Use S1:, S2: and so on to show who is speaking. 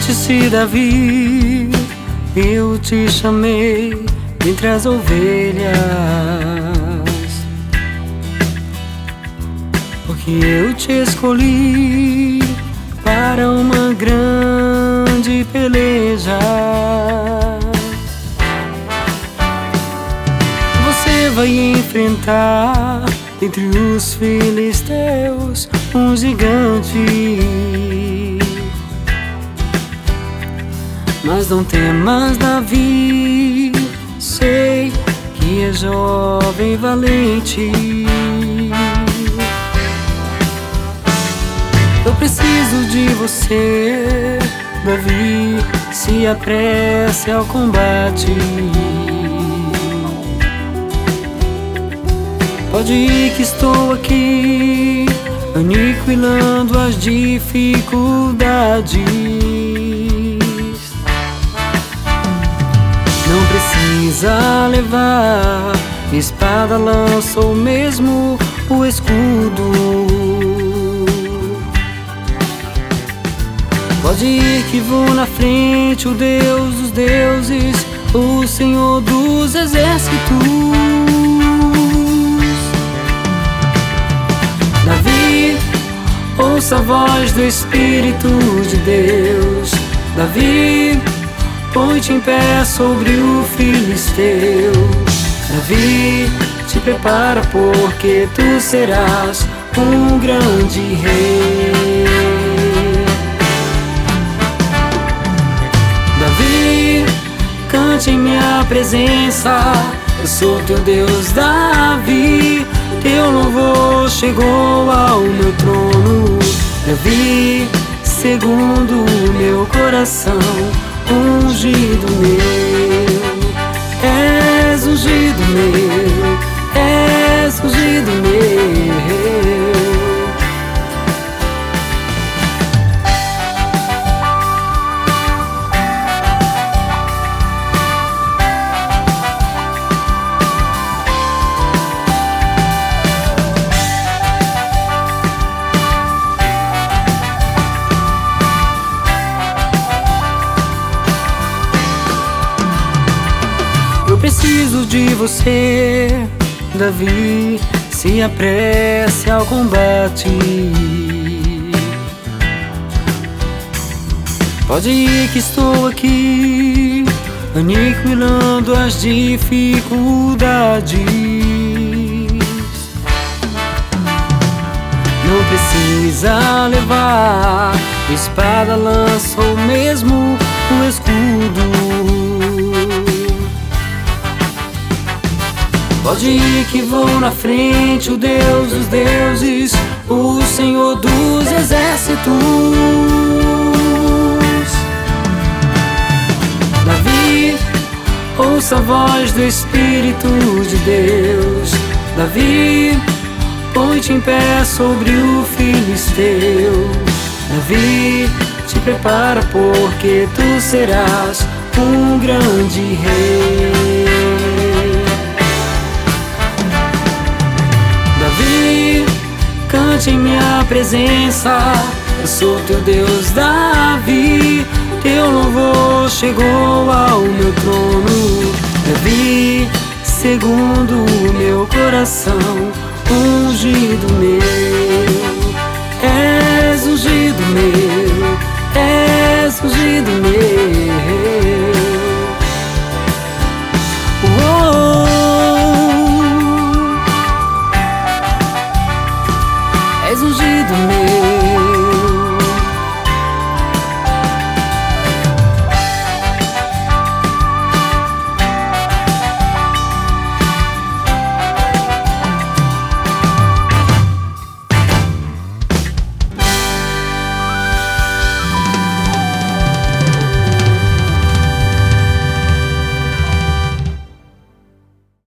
S1: Disse Davi: eu te chamei dentre as ovelhas, porque eu te escolhi para uma grande peleja. Você vai enfrentar entre os filisteus um gigante. Mas não temas, Davi, sei que é jovem e valente. Eu preciso de você, Davi, se apresse ao combate. Pode ir que estou aqui, aniquilando as dificuldades. Não precisa levar espada, lança ou mesmo o escudo. Pode ir que vou na frente, o Deus dos deuses, o Senhor dos exércitos. Davi, ouça a voz do Espírito de Deus. Davi, põe-te em pé sobre o filisteu. Davi, te prepara, porque tu serás um grande rei. Davi, cante em minha presença, eu sou teu Deus. Davi, teu louvor chegou ao meu trono. Davi, segundo o meu coração, ungido meu, és ungido meu, és ungido meu. Eu preciso de você, Davi, se apresse ao combate. Pode ir que estou aqui, aniquilando as dificuldades. Não precisa levar espada, lança ou mesmo o escudo. Pode ir que vou na frente, o Deus dos deuses, o Senhor dos exércitos. Davi, ouça a voz do Espírito de Deus. Davi, põe-te em pé sobre o filisteu. Davi, te prepara, porque tu serás um grande rei. Davi, cante em minha presença, eu sou teu Deus. Davi, teu louvor chegou ao meu trono. Davi, segundo o meu coração, ungido meu, és ungido meu, és ungido meu.